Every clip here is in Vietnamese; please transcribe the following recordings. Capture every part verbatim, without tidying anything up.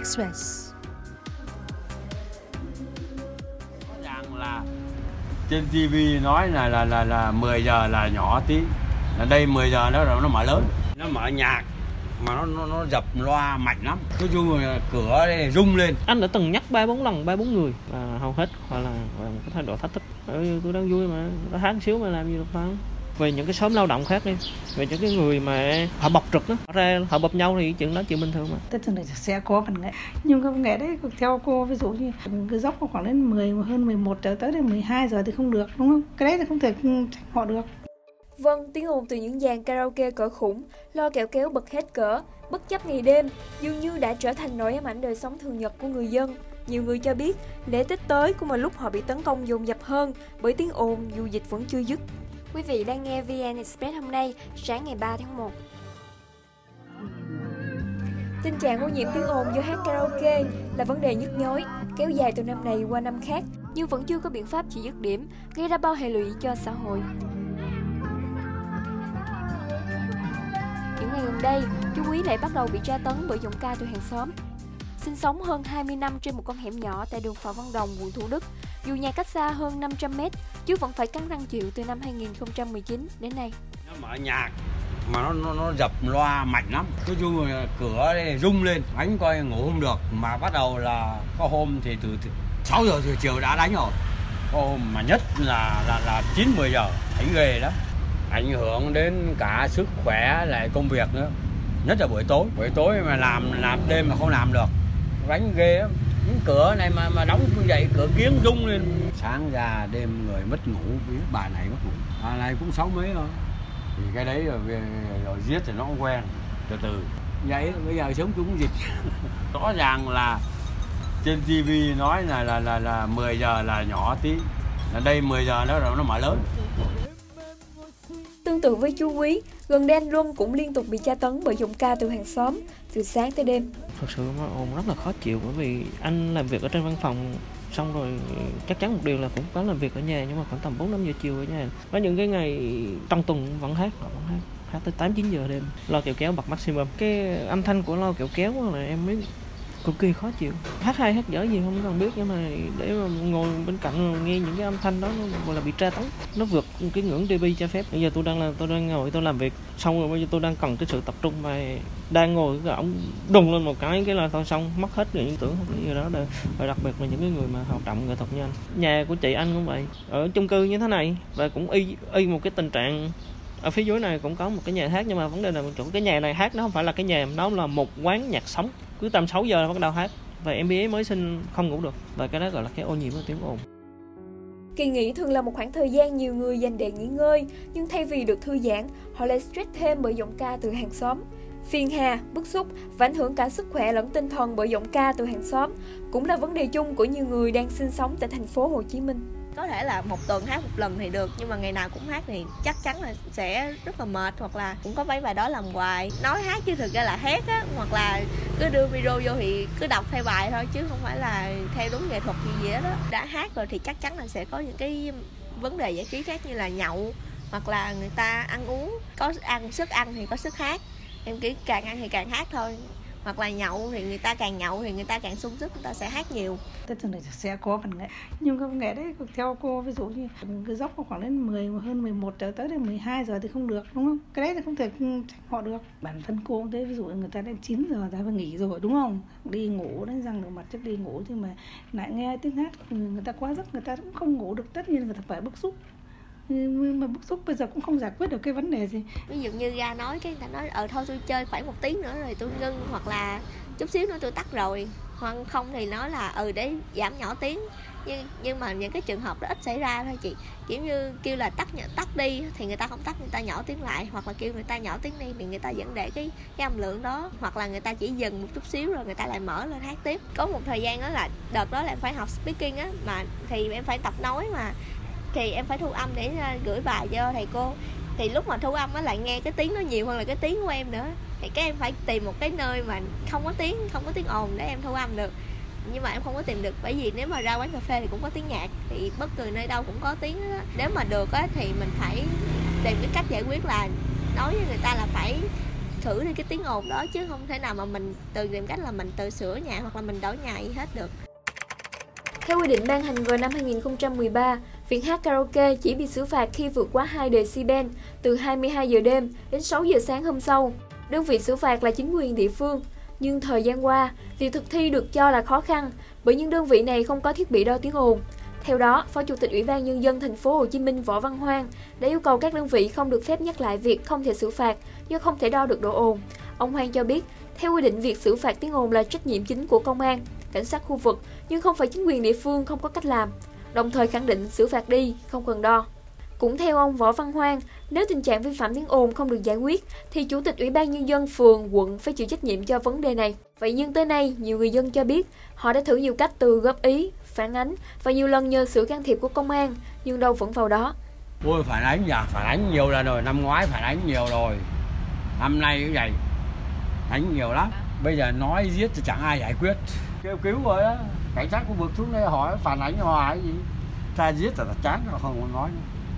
Express. Rõ ràng là trên ti vi nói là là là là mười giờ là nhỏ tí, là đây mười giờ nó nó mở lớn, nó mở nhạc mà nó nó, nó dập loa mạnh lắm, nói chung là cửa đây rung lên. Anh đã từng nhắc ba bốn lần ba bốn người và hầu hết họ là một cái thái độ thách thức. Ừ, tôi đang vui mà, tôi hát xíu mà làm gì được đâu. Về những cái xóm lao động khác đi, về những cái người mà họ bộc trực đó, họ ra họ bập nhau thì chuyện đó chuyện bình thường mà. Tất nhiên là sẽ có văn nghệ, nhưng cái văn nghệ đấy theo cô, ví dụ như cái dốc khoảng đến mười hơn mười một giờ tới đến mười hai giờ thì không được, đúng không? Cái đấy thì không thể tránh họ được. Vâng, tiếng ồn từ những dàn karaoke cỡ khủng, lo kẹo kéo bật hết cỡ, bất chấp ngày đêm, dường như đã trở thành nỗi ám ảnh đời sống thường nhật của người dân. Nhiều người cho biết, lễ Tết tới cũng là lúc họ bị tấn công dồn dập hơn bởi tiếng ồn dù dịch vẫn chưa dứt. Quý vị đang nghe vê en Express hôm nay, sáng ngày ba tháng một. Tình trạng ô nhiễm tiếng ồn do hát karaoke là vấn đề nhức nhối, kéo dài từ năm này qua năm khác, nhưng vẫn chưa có biện pháp chỉ dứt điểm, gây ra bao hệ lụy cho xã hội. Những ngày gần đây, chú Quý lại bắt đầu bị tra tấn bởi giọng ca từ hàng xóm. Sinh sống hơn hai mươi năm trên một con hẻm nhỏ tại đường Phạm Văn Đồng, quận Thủ Đức, dù nhà cách xa hơn năm trăm mét, chú vẫn phải cắn răng chịu từ năm hai nghìn không trăm mười chín đến nay. Nó mở nhạc mà nó nó, nó dập loa mạnh lắm, nói chung là cửa đây rung lên, đánh coi ngủ không được, mà bắt đầu là có hôm thì từ, từ sáu giờ chiều đã đánh rồi, có hôm mà nhất là là là chín mười giờ đánh ghê đó, ảnh hưởng đến cả sức khỏe lại công việc nữa, nhất là buổi tối buổi tối mà làm làm đêm mà không làm được, đánh ghê lắm. Những cửa này mà mà đóng như vậy, cửa kiếng rung lên, sáng ra đêm người mất ngủ, biết bà này mất ngủ, bà này cũng sáu mấy rồi, thì cái đấy rồi, rồi giết thì nó cũng quen, từ từ vậy bây giờ sống chung dịch. Rõ ràng là trên ti vi nói là là là là mười giờ là nhỏ tí, là đây mười giờ nó rồi nó mở lớn. Tương tự với chú Quý, gần đây anh Luân cũng liên tục bị tra tấn bởi giọng ca từ hàng xóm từ sáng tới đêm. Thật sự nó ồn rất là khó chịu, bởi vì anh làm việc ở trên văn phòng, xong rồi chắc chắn một điều là cũng có làm việc ở nhà, nhưng mà khoảng tầm bốn năm giờ chiều ở nhà. Có những cái ngày trong tuần vẫn hát, họ vẫn hát, hát tới tám chín giờ đêm. Loa kẹo kéo bật maximum. Cái âm thanh của loa kẹo kéo là em biết cực kỳ khó chịu. Hát hay hát dở gì không cần biết, nhưng mà để mà ngồi bên cạnh nghe những cái âm thanh đó nó gọi là bị tra tấn, nó vượt cái ngưỡng ti vi cho phép. Bây giờ tôi đang là tôi đang ngồi tôi làm việc xong rồi, bây giờ tôi đang cần cái sự tập trung mà đang ngồi cái ổng đùng lên một cái cái là thôi xong, mất hết những tưởng không cái gì đó được. Và đặc biệt là những cái người mà hoạt động nghệ thuật như anh, nhà của chị anh cũng vậy, ở chung cư như thế này, và cũng y y một cái tình trạng. Ở phía dưới này cũng có một cái nhà hát, nhưng mà vấn đề là một chỗ cái nhà này hát nó không phải là cái nhà, nó là một quán nhạc sống, cứ tầm sáu giờ bắt đầu hát, và em bé mới sinh không ngủ được, và cái đó gọi là cái ô nhiễm của tiếng ồn. Kỳ nghỉ thường là một khoảng thời gian nhiều người dành để nghỉ ngơi, nhưng thay vì được thư giãn, họ lại stress thêm bởi giọng ca từ hàng xóm. Phiền hà, bức xúc và ảnh hưởng cả sức khỏe lẫn tinh thần bởi giọng ca từ hàng xóm cũng là vấn đề chung của nhiều người đang sinh sống tại thành phố Hồ Chí Minh. Có thể là một tuần hát một lần thì được, nhưng mà ngày nào cũng hát thì chắc chắn là sẽ rất là mệt, hoặc là cũng có mấy bài đó làm hoài. Nói hát chứ thực ra là hát á, hoặc là cứ đưa video vô thì cứ đọc theo bài thôi, chứ không phải là theo đúng nghệ thuật gì gì đó. Đã hát rồi thì chắc chắn là sẽ có những cái vấn đề giải trí khác như là nhậu, hoặc là người ta ăn uống, có ăn sức ăn thì có sức hát. Em nghĩ càng ăn thì càng hát thôi. Hoặc là nhậu thì người ta càng nhậu thì người ta càng sung sức, người ta sẽ hát nhiều. Tất nhiên là sẽ có văn nghệ, nhưng cái văn nghệ đấy theo cô, ví dụ như cái dốc khoảng đến mười hơn mười một giờ tới đến mười hai giờ thì không được, đúng không? Cái đấy thì không thể tránh họ được. Bản thân cô cũng thế, ví dụ người ta đến chín giờ ta phải nghỉ rồi, đúng không? Đi ngủ, đánh răng rửa mặt trước đi ngủ, nhưng mà lại nghe tiếng hát người ta quá giấc, người ta cũng không ngủ được, tất nhiên người ta phải bức xúc. Nhưng mà bức xúc bây giờ cũng không giải quyết được cái vấn đề gì. Ví dụ như ra nói cái người ta nói ờ thôi tôi chơi khoảng một tiếng nữa rồi tôi ngưng, hoặc là chút xíu nữa tôi tắt rồi, hoặc không thì nói là ừ để giảm nhỏ tiếng. Nhưng nhưng mà những cái trường hợp đó ít xảy ra thôi chị. Kiểu như kêu là tắt tắt đi thì người ta không tắt, người ta nhỏ tiếng lại, hoặc là kêu người ta nhỏ tiếng đi thì người ta vẫn để cái cái âm lượng đó, hoặc là người ta chỉ dừng một chút xíu rồi người ta lại mở lên hát tiếp. Có một thời gian đó là đợt đó là em phải học speaking á, mà thì em phải tập nói mà, thì em phải thu âm để gửi bài cho thầy cô. Thì lúc mà thu âm á lại nghe cái tiếng nó nhiều hơn là cái tiếng của em nữa, thì cái em phải tìm một cái nơi mà không có tiếng, không có tiếng ồn để em thu âm được. Nhưng mà em không có tìm được, bởi vì nếu mà ra quán cà phê thì cũng có tiếng nhạc, thì bất cứ nơi đâu cũng có tiếng đó. Nếu mà được á thì mình phải tìm cái cách giải quyết là nói với người ta là phải khử đi cái tiếng ồn đó, chứ không thể nào mà mình tự tìm cách là mình tự sửa nhà hoặc là mình đổi nhà gì hết được. Theo quy định ban hành vào năm hai nghìn không trăm mười ba, việc hát karaoke chỉ bị xử phạt khi vượt quá hai decibel từ hai mươi hai giờ đêm đến sáu giờ sáng hôm sau. Đơn vị xử phạt là chính quyền địa phương. Nhưng thời gian qua, việc thực thi được cho là khó khăn bởi những đơn vị này không có thiết bị đo tiếng ồn. Theo đó, Phó Chủ tịch Ủy ban Nhân dân thành phố Hồ Chí Minh Võ Văn Hoang đã yêu cầu các đơn vị không được phép nhắc lại việc không thể xử phạt do không thể đo được độ ồn. Ông Hoang cho biết, theo quy định việc xử phạt tiếng ồn là trách nhiệm chính của công an, cảnh sát khu vực, nhưng không phải chính quyền địa phương không có cách làm. Đồng thời khẳng định xử phạt đi, không cần đo. Cũng theo ông Võ Văn Hoang, nếu tình trạng vi phạm tiếng ồn không được giải quyết, thì Chủ tịch Ủy ban Nhân dân phường, quận phải chịu trách nhiệm cho vấn đề này. Vậy nhưng tới nay, nhiều người dân cho biết họ đã thử nhiều cách từ góp ý, phản ánh và nhiều lần nhờ sự can thiệp của công an, nhưng đâu vẫn vào đó. Ôi phản ánh dạ, phản ánh nhiều lần rồi, năm ngoái phản ánh nhiều rồi, năm nay cũng vậy, đánh nhiều lắm. Bây giờ nói giết thì chẳng ai giải quyết, kêu cứu rồi á, cảnh sát khu vực xuống đây hỏi phản ánh hoài gì, ta giết là chán rồi không muốn nói nữa.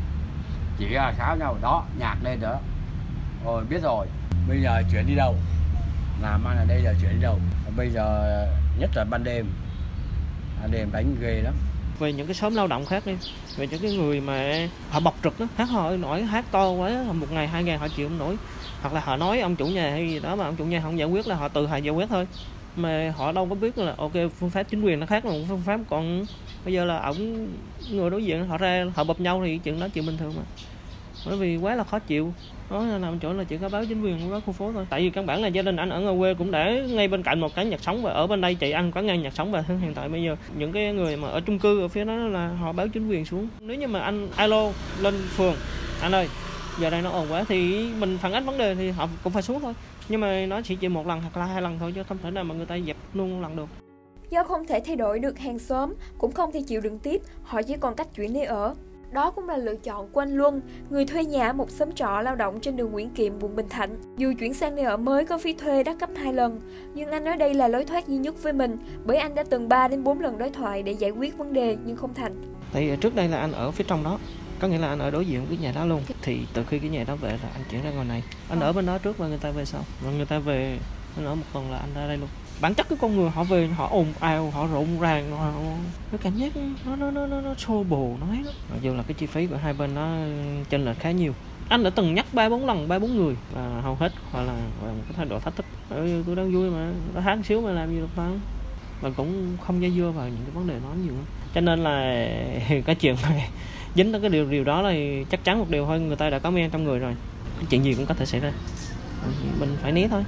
Chỉ là kháo nhau đó, nhạc lên đó, rồi biết rồi, bây giờ chuyển đi đâu, làm ăn ở đây là chuyển đi đâu, bây giờ nhất là ban đêm, ban đêm đánh ghê lắm. Về những cái xóm lao động khác đi, về những cái người mà họ bộc trực đó, hát họ nổi hát to quá, một ngày hai ngày họ chịu không nổi, hoặc là họ nói ông chủ nhà hay gì đó mà ông chủ nhà không giải quyết là họ tự họ giải quyết thôi, mà họ đâu có biết là ok phương pháp chính quyền nó khác là một phương pháp, còn bây giờ là ổng người đối diện họ ra họ bập nhau thì chuyện đó chuyện bình thường mà, bởi vì quá là khó chịu. Đó là nằm chỗ là chỉ có báo chính quyền báo khu phố thôi, tại vì căn bản là gia đình anh ở ngoài quê cũng để ngay bên cạnh một cái nhạc sống, và ở bên đây chị ăn quán ngang nhạc sống, và hiện tại bây giờ những cái người mà ở chung cư ở phía đó là họ báo chính quyền xuống. Nếu như mà anh alo lên phường, anh ơi giờ đây nó ồn quá thì mình phản ánh vấn đề thì họ cũng phải xuống thôi, nhưng mà nó chỉ chỉ một lần hoặc là hai lần thôi, chứ không thể nào mà người ta dẹp luôn một lần được. Do không thể thay đổi được hàng xóm, cũng không thể chịu đựng tiếp, họ chỉ còn cách chuyển nơi ở. Đó cũng là lựa chọn của anh Luân, người thuê nhà ở một xóm trọ lao động trên đường Nguyễn Kiệm, quận Bình Thạnh. Dù chuyển sang nơi ở mới có phí thuê đắt gấp hai lần, nhưng anh nói đây là lối thoát duy nhất với mình, bởi anh đã từng ba đến bốn lần đối thoại để giải quyết vấn đề nhưng không thành. Thì trước đây là anh ở phía trong đó, có nghĩa là anh ở đối diện với nhà đó luôn. Thì từ khi cái nhà đó về là anh chuyển ra ngoài này. Anh ở bên đó trước và người ta về sau. Rồi người ta về, anh ở một tuần là anh ra đây luôn. Bản chất cái con người họ về họ ồn ào, họ rộn ràng, họ cái cảm giác nó nó nó nó, nó xô bồ nó hết. Mặc dù là cái chi phí của hai bên nó chênh lệch khá nhiều. Anh đã từng nhắc ba bốn lần ba bốn người và hầu hết hoặc là một cái thái độ thách thức. Ừ, tôi đang vui mà, nó hát xíu mà làm gì được đâu. Và cũng không dây dưa vào những cái vấn đề đó nhiều. Cho nên là cái chuyện này dính tới cái điều điều đó là chắc chắn một điều thôi, người ta đã có men trong người rồi, cái chuyện gì cũng có thể xảy ra, mình phải né thôi.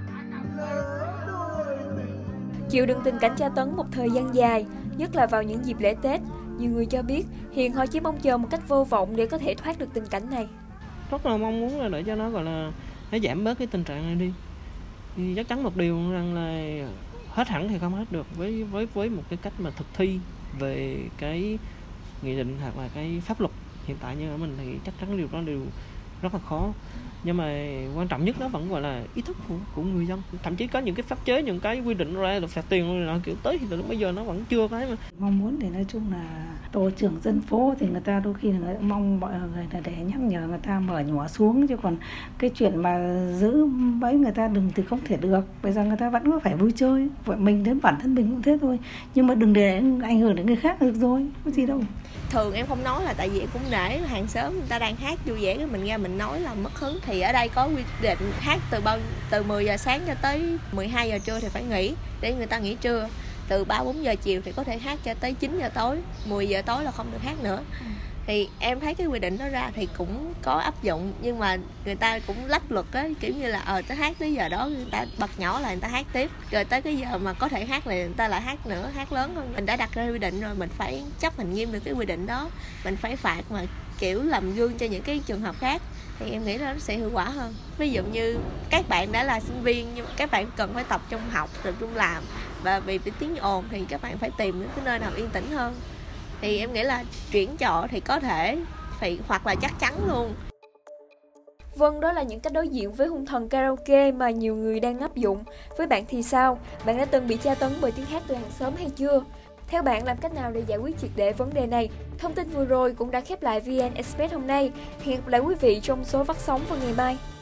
Chịu đựng tình cảnh tra tấn một thời gian dài, nhất là vào những dịp lễ Tết, nhiều người cho biết hiện họ chỉ mong chờ một cách vô vọng để có thể thoát được tình cảnh này. Rất là mong muốn là để cho nó gọi là nó giảm bớt cái tình trạng này đi. Thì chắc chắn một điều rằng là hết hẳn thì không hết được, với với với một cái cách mà thực thi về cái nghị định hoặc là cái pháp luật hiện tại như ở mình thì chắc chắn điều đó đều rất là khó. Nhưng mà quan trọng nhất đó vẫn gọi là ý thức của, của người dân. Thậm chí có những cái pháp chế, những cái quy định ra được phạt tiền rồi kiểu tới thì bây giờ nó vẫn chưa cái mà. Mong muốn thì nói chung là tổ trưởng dân phố thì người ta đôi khi là người ta mong mọi người là để nhắc nhở người ta mở nhỏ xuống, chứ còn cái chuyện mà giữ bấy người ta đừng thì không thể được. Bây giờ người ta vẫn có phải vui chơi, vậy mình đến bản thân mình cũng thế thôi, nhưng mà đừng để ảnh hưởng đến người khác được rồi, có gì đâu. Thường em không nói là tại vì em cũng nể hàng xóm người ta đang hát vui vẻ, cái mình nghe mình nói là mất hứng. Thì ở đây có quy định hát từ bao từ mười giờ sáng cho tới mười hai giờ trưa thì phải nghỉ để người ta nghỉ trưa. Từ ba bốn giờ chiều thì có thể hát cho tới chín giờ tối, mười giờ tối là không được hát nữa. Thì em thấy cái quy định đó ra thì cũng có áp dụng, nhưng mà người ta cũng lách luật á, kiểu như là ờ tới hát tới giờ đó người ta bật nhỏ là người ta hát tiếp, rồi tới cái giờ mà có thể hát là người ta lại hát nữa, hát lớn hơn. Mình đã đặt ra quy định rồi, mình phải chấp hành nghiêm được cái quy định đó, mình phải phạt mà kiểu làm gương cho những cái trường hợp khác thì em nghĩ là nó sẽ hiệu quả hơn. Ví dụ như các bạn đã là sinh viên nhưng mà các bạn cần phải tập trung học, tập trung làm, và vì cái tiếng ồn thì các bạn phải tìm những cái nơi nào yên tĩnh hơn. Thì em nghĩ là chuyển trọ thì có thể phải, hoặc là chắc chắn luôn. Vâng, đó là những cách đối diện với hung thần karaoke mà nhiều người đang áp dụng. Với bạn thì sao? Bạn đã từng bị tra tấn bởi tiếng hát từ hàng xóm hay chưa? Theo bạn làm cách nào để giải quyết triệt để vấn đề này? Thông tin vừa rồi cũng đã khép lại vê en Express hôm nay. Hẹn gặp lại quý vị trong số phát sóng vào ngày mai.